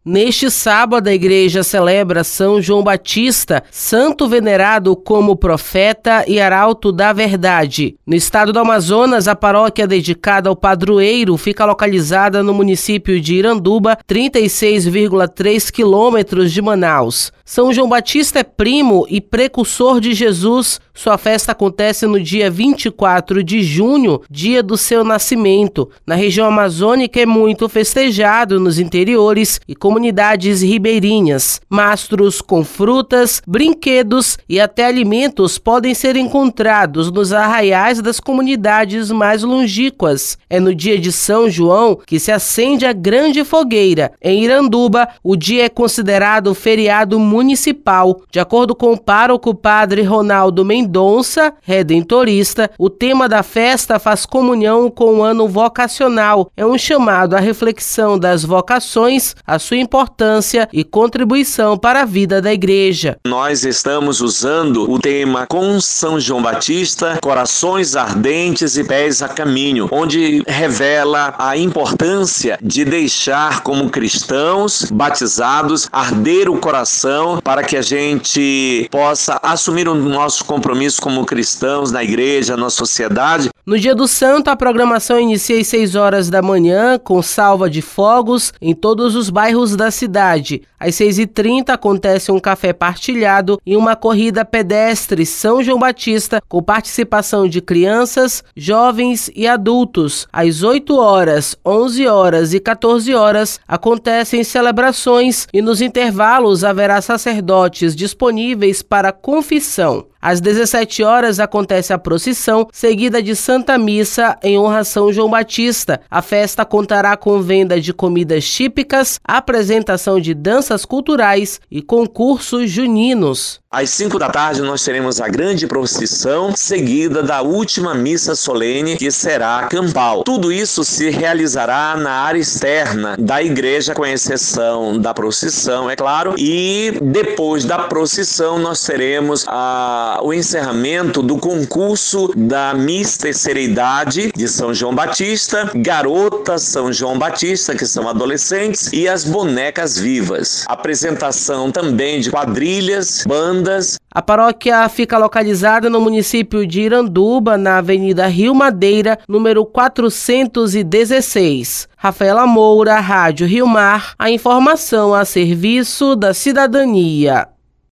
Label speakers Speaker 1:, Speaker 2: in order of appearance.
Speaker 1: Neste sábado, a igreja celebra São João Batista, santo venerado como profeta e arauto da verdade. No estado do Amazonas, a paróquia dedicada ao padroeiro fica localizada no município de Iranduba, 36,3 quilômetros de Manaus. São João Batista é primo e precursor de Jesus. Sua festa acontece no dia 24 de junho, dia do seu nascimento. Na região amazônica é muito festejado nos interiores e comunidades ribeirinhas. Mastros com frutas, brinquedos e até alimentos podem ser encontrados nos arraiais das comunidades mais longínquas. É no dia de São João que se acende a grande fogueira. Em Iranduba, o dia é considerado feriado municipal. De acordo com o pároco Padre Ronaldo Mendonça, redentorista, o tema da festa faz comunhão com o ano vocacional. É um chamado à reflexão das vocações, a sua importância e contribuição para a vida da igreja.
Speaker 2: Nós estamos usando o tema com São João Batista, corações ardentes e pés a caminho, onde revela a importância de deixar como cristãos batizados arder o coração para que a gente possa assumir o nosso compromisso como cristãos na igreja, na sociedade.
Speaker 1: No dia do santo, a programação inicia às 6 horas da manhã, com salva de fogos em todos os bairros da cidade. Às 6h30 acontece um café partilhado e uma corrida pedestre São João Batista, com participação de crianças, jovens e adultos. Às 8 horas, 11 horas e 14 horas acontecem celebrações e nos intervalos haverá sacerdotes disponíveis para confissão. Às 17 horas acontece a procissão, seguida de Santa Missa em honra a São João Batista. A festa contará com venda de comidas típicas, apresentação de danças culturais e concursos juninos.
Speaker 2: Às 5 da tarde nós teremos a grande procissão, seguida da última missa solene, que será campal. Tudo isso se realizará na área externa da igreja, com exceção da procissão, é claro. E depois da procissão nós teremos o encerramento do concurso da Miss Terceira Idade de São João Batista, Garota São João Batista, que são adolescentes, e as bonecas vivas. Apresentação também de quadrilhas, bandas.
Speaker 1: A paróquia fica localizada no município de Iranduba, na Avenida Rio Madeira, número 416. Rafaela Moura, Rádio Rio Mar, a informação a serviço da cidadania.